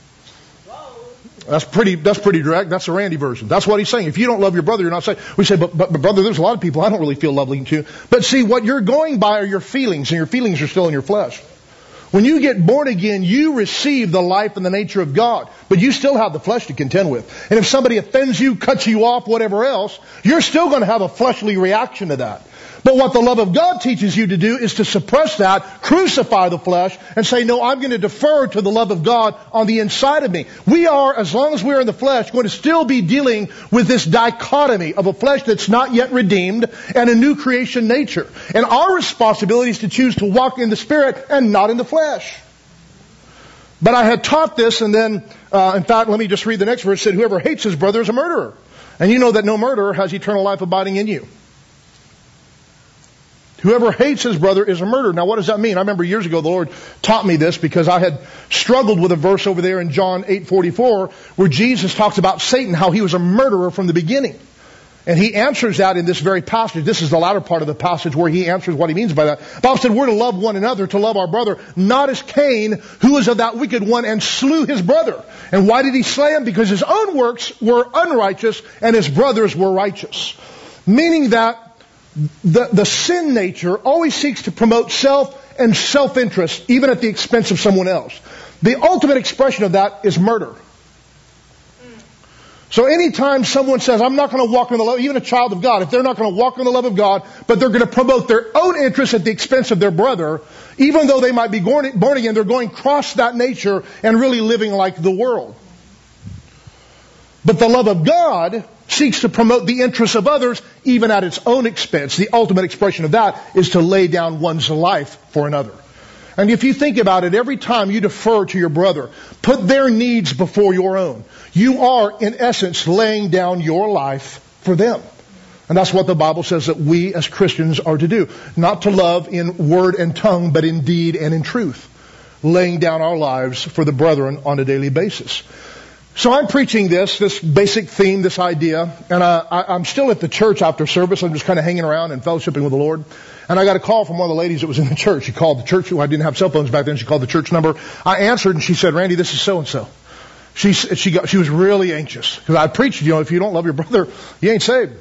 That's pretty, that's pretty direct. That's the Randy version. That's what he's saying. If you don't love your brother, you're not saved. We say, but, but, but brother, there's a lot of people I don't really feel lovely to. But see, what you're going by are your feelings, and your feelings are still in your flesh. When you get born again, you receive the life and the nature of God, but you still have the flesh to contend with. And if somebody offends you, cuts you off, whatever else, you're still going to have a fleshly reaction to that. But what the love of God teaches you to do is to suppress that, crucify the flesh, and say, no, I'm going to defer to the love of God on the inside of me. We are, as long as we're in the flesh, going to still be dealing with this dichotomy of a flesh that's not yet redeemed and a new creation nature. And our responsibility is to choose to walk in the Spirit and not in the flesh. But I had taught this, and then, uh, in fact, let me just read the next verse. It said, whoever hates his brother is a murderer. And you know that no murderer has eternal life abiding in you. Whoever hates his brother is a murderer. Now, what does that mean? I remember years ago the Lord taught me this because I had struggled with a verse over there in John eight forty-four where Jesus talks about Satan, how he was a murderer from the beginning. And he answers that in this very passage. This is the latter part of the passage where he answers what he means by that. The Bible said we're to love one another, to love our brother, not as Cain, who was of that wicked one and slew his brother. And why did he slay him? Because his own works were unrighteous and his brothers were righteous. Meaning that The, the sin nature always seeks to promote self and self-interest, even at the expense of someone else. The ultimate expression of that is murder. So anytime someone says, I'm not going to walk in the love, even a child of God, if they're not going to walk in the love of God, but they're going to promote their own interests at the expense of their brother, even though they might be born again, they're going across that nature and really living like the world. But the love of God seeks to promote the interests of others, even at its own expense. The ultimate expression of that is to lay down one's life for another. And if you think about it, every time you defer to your brother, put their needs before your own, you are, in essence, laying down your life for them. And that's what the Bible says that we as Christians are to do. Not to love in word and tongue, but in deed and in truth. Laying down our lives for the brethren on a daily basis. So I'm preaching this, this basic theme, this idea, and I, I, I'm still at the church after service. I'm just kind of hanging around and fellowshipping with the Lord. And I got a call from one of the ladies that was in the church. She called the church. I didn't have cell phones back then. She called the church number. I answered, and she said, Randy, this is so-and-so. She, she, got, she was really anxious. Because I preached, you know, if you don't love your brother, you ain't saved.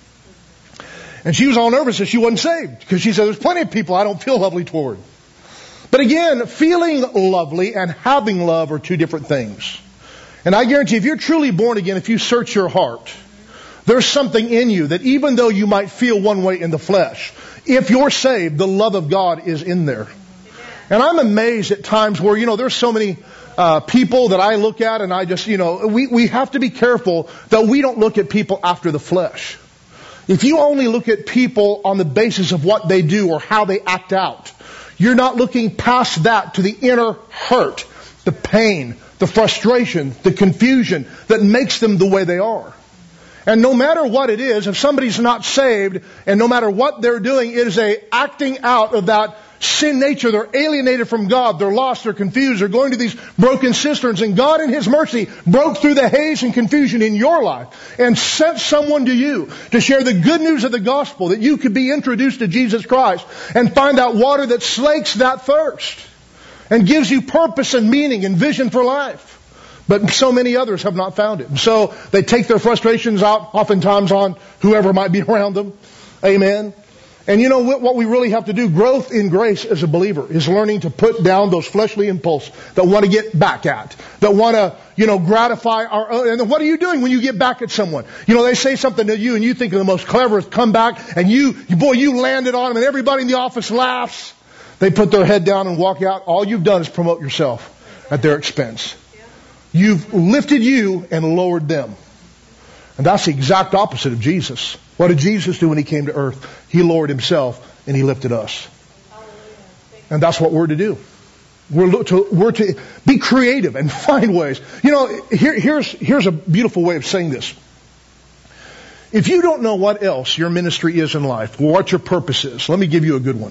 And she was all nervous that she wasn't saved. Because she said, there's plenty of people I don't feel lovely toward. But again, feeling lovely and having love are two different things. And I guarantee if you're truly born again, if you search your heart, there's something in you that even though you might feel one way in the flesh, if you're saved, the love of God is in there. And I'm amazed at times where, you know, there's so many uh, people that I look at and I just, you know, we, we have to be careful that we don't look at people after the flesh. If you only look at people on the basis of what they do or how they act out, you're not looking past that to the inner hurt, the pain, the frustration, the confusion that makes them the way they are. And no matter what it is, if somebody's not saved, and no matter what they're doing, it is a acting out of that sin nature. They're alienated from God. They're lost. They're confused. They're going to these broken cisterns. And God in His mercy broke through the haze and confusion in your life and sent someone to you to share the good news of the gospel, that you could be introduced to Jesus Christ and find out water that slakes that thirst and gives you purpose and meaning and vision for life. But so many others have not found it. And so they take their frustrations out oftentimes on whoever might be around them. Amen. And you know what we really have to do? Growth in grace as a believer is learning to put down those fleshly impulses that want to get back at, that want to, you know, gratify our own. And what are you doing when you get back at someone? You know, they say something to you and you think of the most cleverest comeback, and you, boy, you landed on them and everybody in the office laughs. They put their head down and walk out. All you've done is promote yourself at their expense. You've lifted you and lowered them. And that's the exact opposite of Jesus. What did Jesus do when he came to earth? He lowered himself and he lifted us. And that's what we're to do. We're to, we're to be creative and find ways. You know, here, here's, here's a beautiful way of saying this. If you don't know what else your ministry is in life, or what your purpose is, let me give you a good one.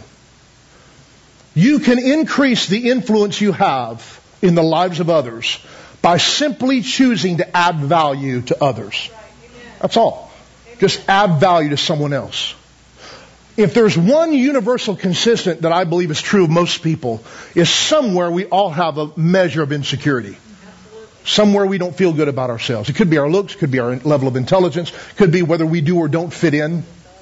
You can increase the influence you have in the lives of others by simply choosing to add value to others. That's all. Just add value to someone else. If there's one universal consistent that I believe is true of most people, is somewhere we all have a measure of insecurity. Somewhere we don't feel good about ourselves. It could be our looks, could be our level of intelligence, could be whether we do or don't fit in.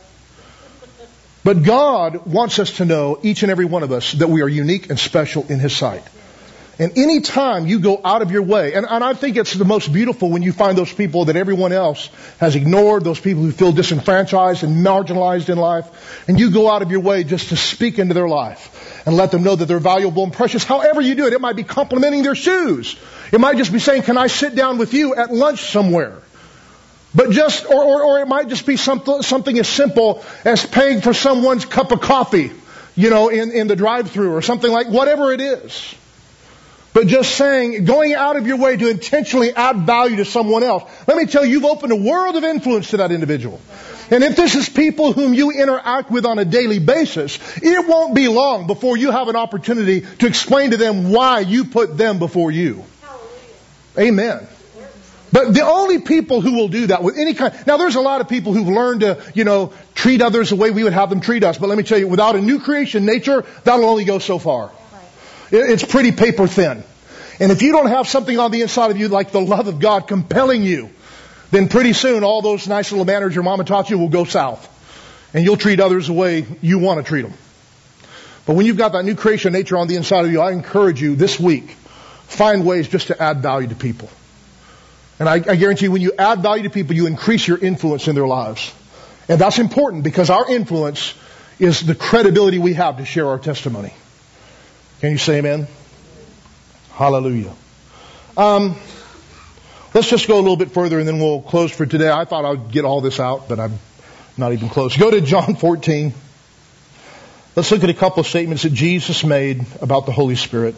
But God wants us to know, each and every one of us, that we are unique and special in His sight. And any time you go out of your way, and, and I think it's the most beautiful when you find those people that everyone else has ignored, those people who feel disenfranchised and marginalized in life, and you go out of your way just to speak into their life and let them know that they're valuable and precious. However you do it, it might be complimenting their shoes. It might just be saying, can I sit down with you at lunch somewhere? But just, or, or, or it might just be something, something as simple as paying for someone's cup of coffee, you know, in, in the drive-thru or something like, whatever it is. But just saying, going out of your way to intentionally add value to someone else. Let me tell you, you've opened a world of influence to that individual. And if this is people whom you interact with on a daily basis, it won't be long before you have an opportunity to explain to them why you put them before you. Amen. But the only people who will do that with any kind... Now, there's a lot of people who've learned to, you know, treat others the way we would have them treat us. But let me tell you, without a new creation nature, that'll only go so far. It's pretty paper thin. And if you don't have something on the inside of you like the love of God compelling you, then pretty soon all those nice little manners your mama taught you will go south. And you'll treat others the way you want to treat them. But when you've got that new creation nature on the inside of you, I encourage you this week, find ways just to add value to people. And I, I guarantee you, when you add value to people, you increase your influence in their lives. And that's important because our influence is the credibility we have to share our testimony. Can you say amen? Hallelujah. Um, let's just go a little bit further and then we'll close for today. I thought I'd get all this out, but I'm not even close. Go to John fourteen. Let's look at a couple of statements that Jesus made about the Holy Spirit.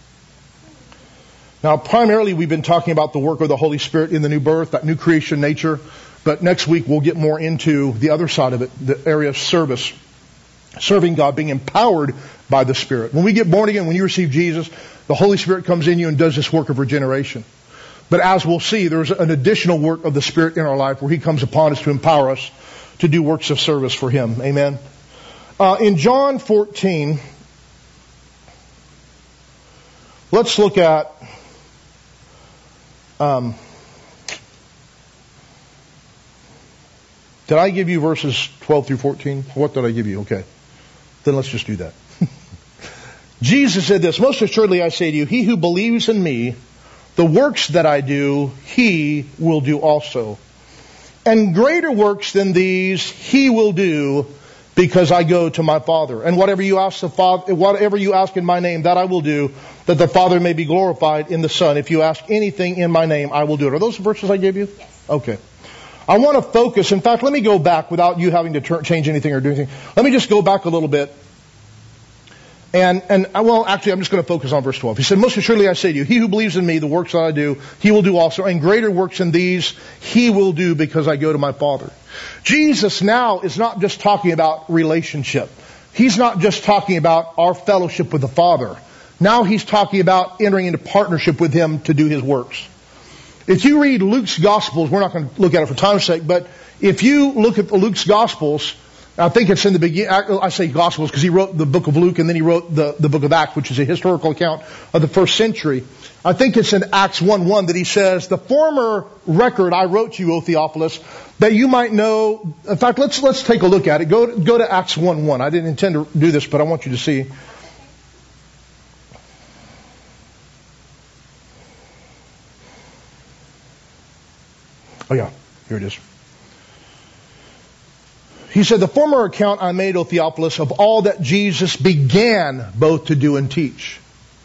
Now, primarily we've been talking about the work of the Holy Spirit in the new birth, that new creation nature. But next week we'll get more into the other side of it, the area of service. Serving God, being empowered by the Spirit. When we get born again, when you receive Jesus, the Holy Spirit comes in you and does this work of regeneration. But as we'll see, there's an additional work of the Spirit in our life where He comes upon us to empower us to do works of service for Him. Amen. Uh, in John fourteen, let's look at um, did I give you verses twelve through fourteen? What did I give you? Okay. Then let's just do that. Jesus said this, most assuredly I say to you, he who believes in me, the works that I do, he will do also. And greater works than these he will do because I go to my Father. And whatever you ask the Father, whatever you ask in my name, that I will do, that the Father may be glorified in the Son. If you ask anything in my name, I will do it. Are those the verses I gave you? Yes. Okay. I want to focus. In fact, let me go back without you having to turn, change anything or do anything. Let me just go back a little bit. And, and well, actually, I'm just going to focus on verse twelve. He said, most assuredly I say to you, he who believes in me, the works that I do, he will do also. And greater works than these, he will do because I go to my Father. Jesus now is not just talking about relationship. He's not just talking about our fellowship with the Father. Now he's talking about entering into partnership with Him to do His works. If you read Luke's Gospels, we're not going to look at it for time's sake, but if you look at Luke's Gospels, I think it's in the beginning. I say Gospels because he wrote the book of Luke and then he wrote the, the book of Acts, which is a historical account of the first century. I think it's in Acts one one that he says, the former record I wrote to you, O Theophilus, that you might know. In fact, let's let's take a look at it. Go, go to Acts one one. I didn't intend to do this, but I want you to see. Oh yeah, here it is. He said, the former account I made, O Theophilus, of all that Jesus began both to do and teach.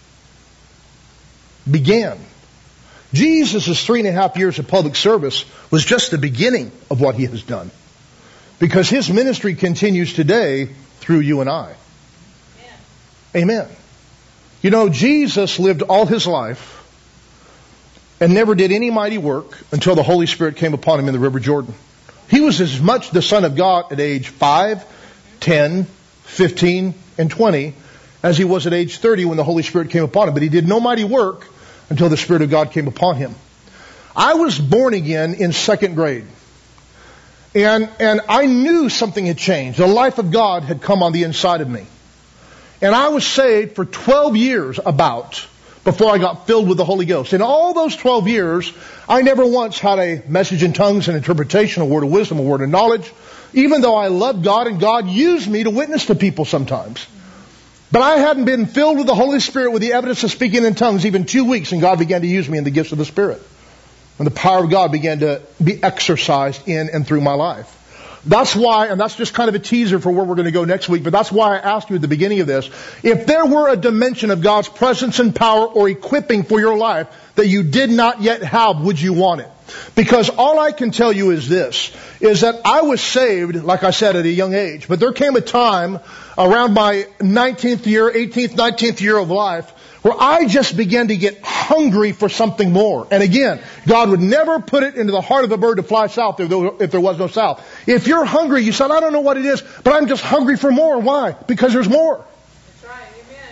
Began. Jesus' three and a half years of public service was just the beginning of what he has done. Because his ministry continues today through you and I. Amen. Amen. You know, Jesus lived all his life and never did any mighty work until the Holy Spirit came upon him in the River Jordan. He was as much the Son of God at age five, ten, fifteen, and twenty as he was at age thirty when the Holy Spirit came upon him. But he did no mighty work until the Spirit of God came upon him. I was born again in second grade. And, and I knew something had changed. The life of God had come on the inside of me. And I was saved for twelve years about before I got filled with the Holy Ghost. In all those twelve years, I never once had a message in tongues, an interpretation, a word of wisdom, a word of knowledge, even though I loved God and God used me to witness to people sometimes. But I hadn't been filled with the Holy Spirit with the evidence of speaking in tongues even two weeks, and God began to use me in the gifts of the Spirit. When the power of God began to be exercised in and through my life. That's why, and that's just kind of a teaser for where we're going to go next week, but that's why I asked you at the beginning of this, if there were a dimension of God's presence and power or equipping for your life that you did not yet have, would you want it? Because all I can tell you is this, is that I was saved, like I said, at a young age, but there came a time around my nineteenth year, eighteenth, nineteenth year of life, where I just began to get hungry for something more. And again, God would never put it into the heart of a bird to fly south if there was no south. If you're hungry, you said, I don't know what it is, but I'm just hungry for more. Why? Because there's more. That's right. Amen.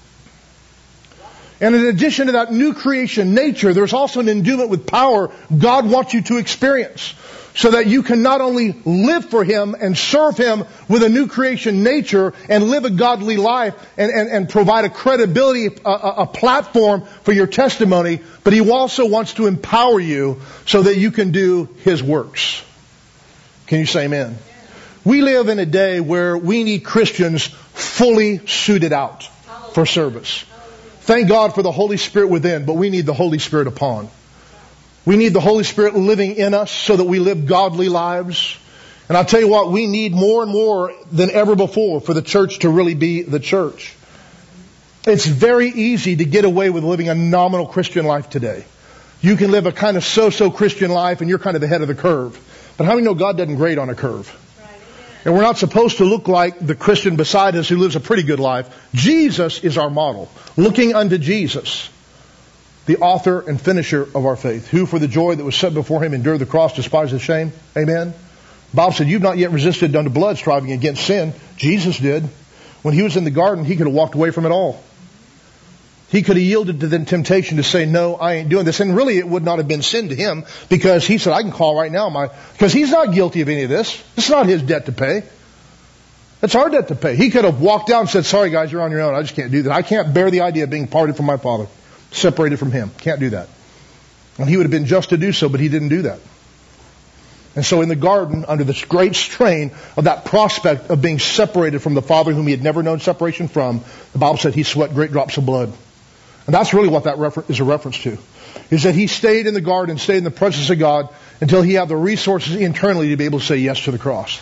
And in addition to that new creation nature, there's also an endowment with power God wants you to experience. So that you can not only live for Him and serve Him with a new creation nature and live a godly life and, and, and provide a credibility, a, a platform for your testimony, but He also wants to empower you so that you can do His works. Can you say amen? We live in a day where we need Christians fully suited out for service. Thank God for the Holy Spirit within, but we need the Holy Spirit upon. We need the Holy Spirit living in us so that we live godly lives. And I'll tell you what, we need more and more than ever before for the church to really be the church. It's very easy to get away with living a nominal Christian life today. You can live a kind of so-so Christian life and you're kind of ahead of the curve. But how many know God doesn't grade on a curve? And we're not supposed to look like the Christian beside us who lives a pretty good life. Jesus is our model. Looking unto Jesus, the author and finisher of our faith, who for the joy that was set before Him endured the cross, despised the shame. Amen. Bob said, you've not yet resisted unto blood, striving against sin. Jesus did. When He was in the garden, He could have walked away from it all. He could have yielded to the temptation to say, no, I ain't doing this. And really it would not have been sin to Him because He said, I can call right now. my Because He's not guilty of any of this. It's not His debt to pay. It's our debt to pay. He could have walked out and said, sorry guys, you're on your own. I just can't do that. I can't bear the idea of being parted from my Father. Separated from Him. Can't do that. And He would have been just to do so, but He didn't do that. And so in the garden, under this great strain of that prospect of being separated from the Father whom He had never known separation from, the Bible said He sweat great drops of blood. And that's really what that refer- is a reference to. Is that He stayed in the garden, stayed in the presence of God until He had the resources internally to be able to say yes to the cross.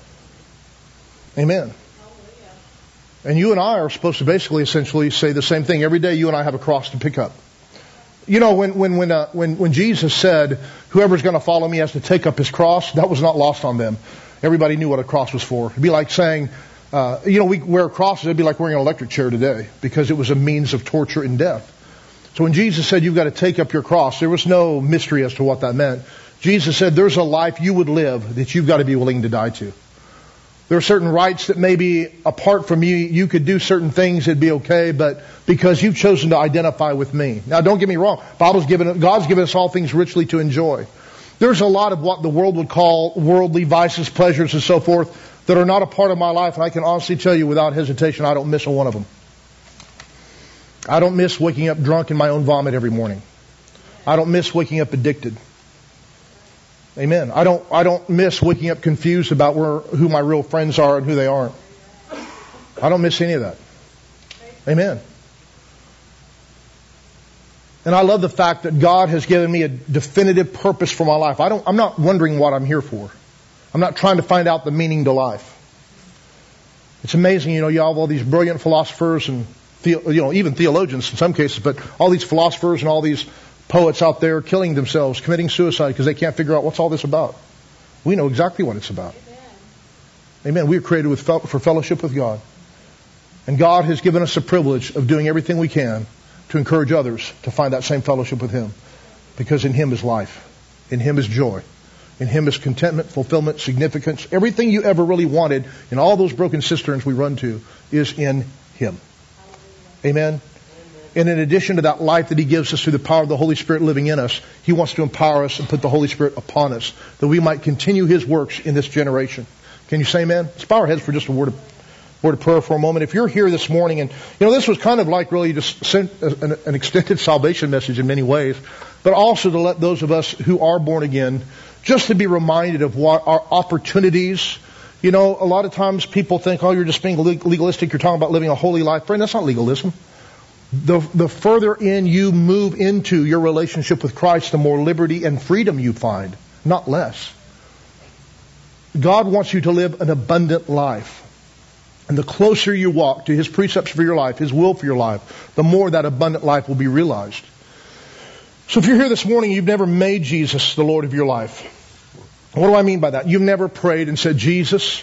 Amen. And you and I are supposed to basically, essentially say the same thing. Every day you and I have a cross to pick up. You know, when when when uh, when, when Jesus said, whoever's going to follow me has to take up his cross, that was not lost on them. Everybody knew what a cross was for. It'd be like saying, uh, you know, we wear crosses, it'd be like wearing an electric chair today because it was a means of torture and death. So when Jesus said you've got to take up your cross, there was no mystery as to what that meant. Jesus said there's a life you would live that you've got to be willing to die to. There are certain rights that maybe apart from you, you could do certain things, it'd be okay, but because you've chosen to identify with me. Now don't get me wrong, Bible's given, God's given us all things richly to enjoy. There's a lot of what the world would call worldly vices, pleasures, and so forth that are not a part of my life, and I can honestly tell you without hesitation, I don't miss a one of them. I don't miss waking up drunk in my own vomit every morning. I don't miss waking up addicted. Amen. I don't, I don't miss waking up confused about where, who my real friends are and who they aren't. I don't miss any of that. Amen. And I love the fact that God has given me a definitive purpose for my life. I don't, I'm not wondering what I'm here for. I'm not trying to find out the meaning to life. It's amazing, you know, you have all these brilliant philosophers and, you know, even theologians in some cases, but all these philosophers and all these poets out there killing themselves, committing suicide because they can't figure out what's all this about. We know exactly what it's about. Amen. Amen. We are created with, for fellowship with God. And God has given us the privilege of doing everything we can to encourage others to find that same fellowship with Him. Because in Him is life. In Him is joy. In Him is contentment, fulfillment, significance. Everything you ever really wanted in all those broken cisterns we run to is in Him. Amen. And in addition to that life that He gives us through the power of the Holy Spirit living in us, He wants to empower us and put the Holy Spirit upon us, that we might continue His works in this generation. Can you say amen? Let's bow our heads for just a word of, word of prayer for a moment. If you're here this morning, and you know, this was kind of like really just an, an extended salvation message in many ways, but also to let those of us who are born again, just to be reminded of what our opportunities. You know, a lot of times people think, oh, you're just being legalistic, you're talking about living a holy life. Friend, that's not legalism. The, the further in you move into your relationship with Christ, the more liberty and freedom you find, not less. God wants you to live an abundant life. And the closer you walk to His precepts for your life, His will for your life, the more that abundant life will be realized. So if you're here this morning, you've never made Jesus the Lord of your life. What do I mean by that? You've never prayed and said, Jesus,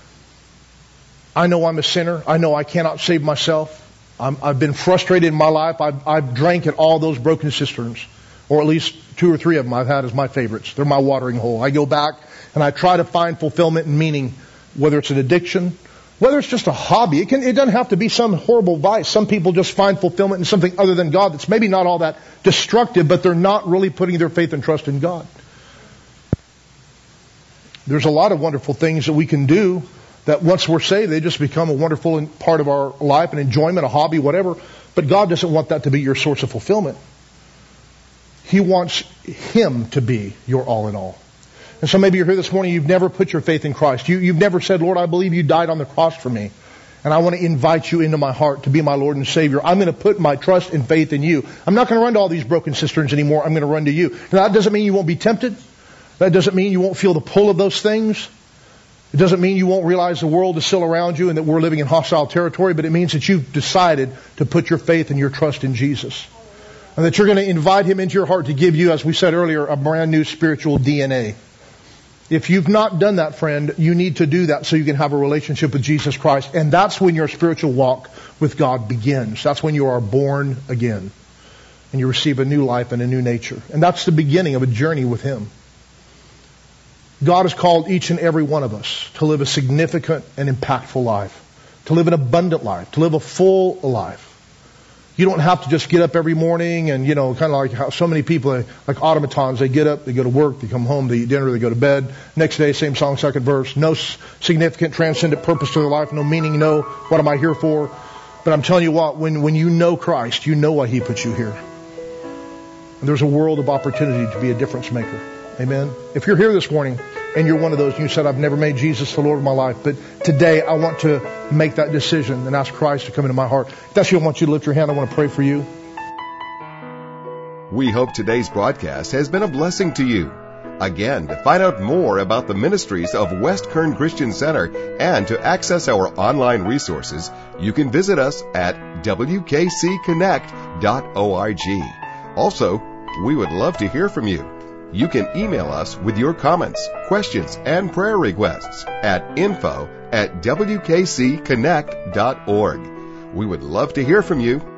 I know I'm a sinner. I know I cannot save myself. I'm, I've been frustrated in my life. I've, I've drank at all those broken cisterns, or at least two or three of them I've had as my favorites. They're my watering hole. I go back and I try to find fulfillment and meaning, whether it's an addiction, whether it's just a hobby. It can, it doesn't have to be some horrible vice. Some people just find fulfillment in something other than God that's maybe not all that destructive, but they're not really putting their faith and trust in God. There's a lot of wonderful things that we can do that once we're saved, they just become a wonderful part of our life, an enjoyment, a hobby, whatever. But God doesn't want that to be your source of fulfillment. He wants Him to be your all in all. And so maybe you're here this morning, you've never put your faith in Christ. You, you've never said, Lord, I believe you died on the cross for me. And I want to invite you into my heart to be my Lord and Savior. I'm going to put my trust and faith in you. I'm not going to run to all these broken cisterns anymore. I'm going to run to you. Now, that doesn't mean you won't be tempted. That doesn't mean you won't feel the pull of those things. It doesn't mean you won't realize the world is still around you and that we're living in hostile territory, but it means that you've decided to put your faith and your trust in Jesus. And that you're going to invite Him into your heart to give you, as we said earlier, a brand new spiritual D N A. If you've not done that, friend, you need to do that so you can have a relationship with Jesus Christ. And that's when your spiritual walk with God begins. That's when you are born again. And you receive a new life and a new nature. And that's the beginning of a journey with Him. God has called each and every one of us to live a significant and impactful life. To live an abundant life. To live a full life. You don't have to just get up every morning and, you know, kind of like how so many people, like automatons, they get up, they go to work, they come home, they eat dinner, they go to bed. Next day, same song, second verse. No significant, transcendent purpose to their life, no meaning, no what am I here for. But I'm telling you what, when, when you know Christ, you know why He put you here. And there's a world of opportunity to be a difference maker. Amen. If you're here this morning and you're one of those and you said, I've never made Jesus the Lord of my life, but today I want to make that decision and ask Christ to come into my heart. If that's you, I want you to lift your hand. I want to pray for you. We hope today's broadcast has been a blessing to you. Again, to find out more about the ministries of West Kern Christian Center and to access our online resources, you can visit us at w k c connect dot org. Also, we would love to hear from you. You can email us with your comments, questions, and prayer requests at info at w k c connect dot org. We would love to hear from you.